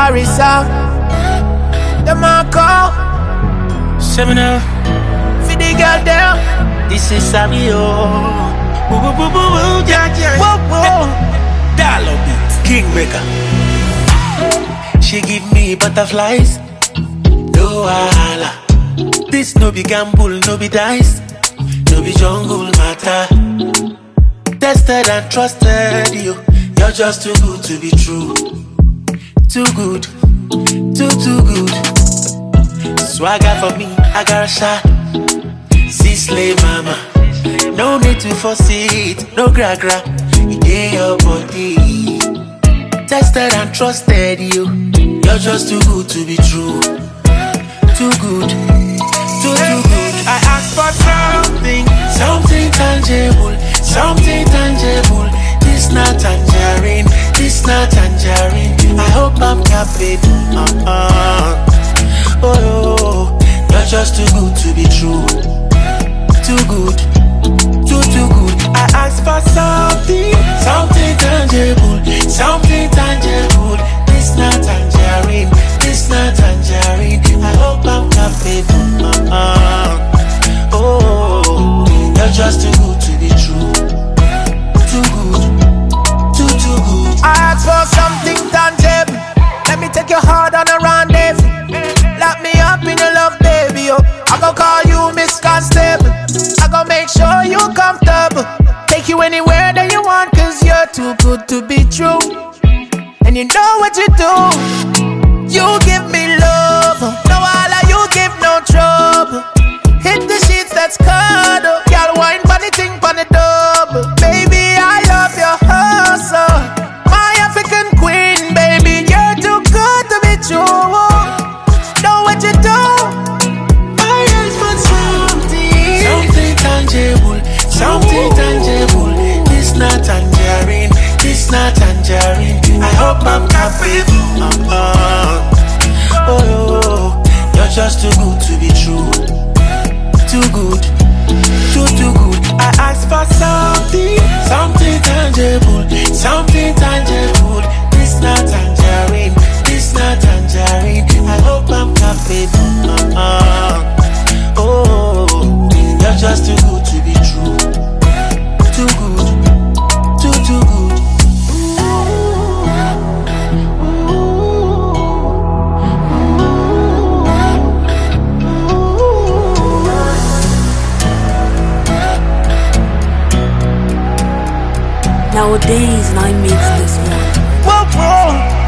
Paris out. The Marco 7 for the girl there. This is Savio. Woo woo woo woo woo, yeah yeah. Whoa, whoa. Dollar beat, Kingmaker. She give me butterflies. No wahala. This no be gamble, no be dice, no be jungle matter. Tested and trusted you. You're just too good to be true. Too good, too good. Swagger for me, I got a shot. See slay mama. No need to force it, no gra-gra. It ain't your body. Tested and trusted you. You're just too good to be true. Too good, too good. I asked for something tangible, something tangible. This not tangerine, this not tangerine. I hope I'm capable. Oh, you're just too good to be true. Too good, too good. I asked for something tangible, something tangible. This not tangerine, this not tangerine. I hope I'm capable. Oh, you're just too good to be true. Too good, too good. I asked for something tangible. Let me take your heart on a rendezvous. Lock me up in your love, baby. Oh, I gon' call you Miss Constable. I gon' make sure you comfortable. Take you anywhere that you want, cause you're too good to be true. And you know what you do. You give me love. No wahala, you give no trouble. Hit the sheets, that's cuddle. Y'all wine funny thing for the double. Baby, I love your hustle. My African queen, baby, you're too good to be true. Know what you do. I asked for something tangible, something tangible. This not tangerine, this not tangerine. I hope I'm capable. Oh, you're just too good to be true. Too good, too good. I asked for something tangible, something tangible. This not tangerine, this not tangerine. I hope I'm capable. Oh, you're just too good to be true. Too good, too good. Nowadays, I mix this one. Whoa, whoa.